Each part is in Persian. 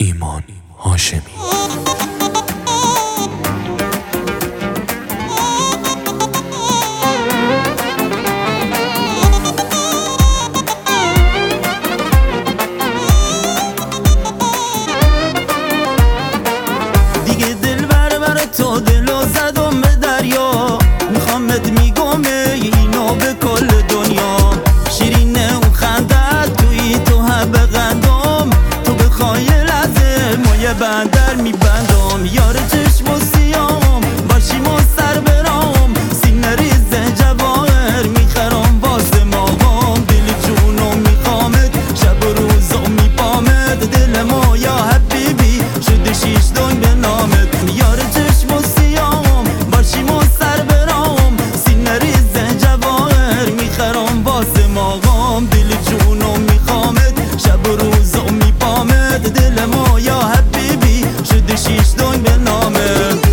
ایمان هاشمی. دیگه دل بر تو دلو زدم به دریا، میخوامت میگم اینو به کل دنیا. شیرینه اون خندت توی تو به قندم، تو بخوای لحظه مایه بندر میبندم. یار چشم و سیام باشیم و سر برام، سینه ریزه جواهر میخرام واسه ماهام. دل جونم میخوامت شب و روزم میپامت، دل ما یا حبیبی شده شیش دنگ به نامت. یار چشم و سیام باشیم و سر برام، سینه ریزه جواهر میخرام واسه ماهام. دل جونم میخوامت شب و روزم میپامت، دل ما یا حبیبی شده شیش دنگ به نامت.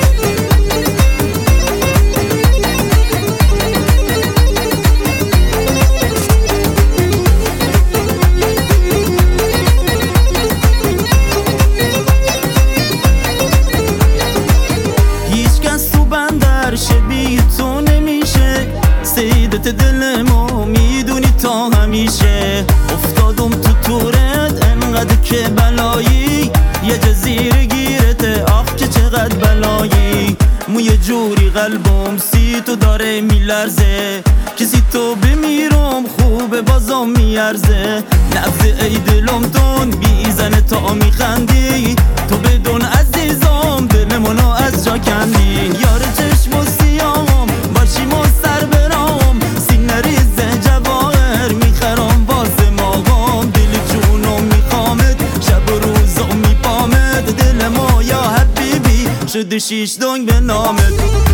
شبیه تو نمیشه، سیدت دل ما میدونی تا همیشه. افتادم تو تورت انقدر که بلایی، یه جزیره گیرته آخ که چقدر بلایی. موی جوری قلبم سی تو داره میلرزه، کسی تو بمیرم خوبه بازم میارزه. نبض ای دلم تون بیزنه تا میخندی، تو بدون عزیزم دل منو از جا کندی. یار چشم و سیام باشیم و سر برام، سینه ریزه جواهر میخرام واسه ماهام. دل جونم میخوامت شب و روزم میپامت، دل ما یا حبیبی شده شیش دنگ به نامت.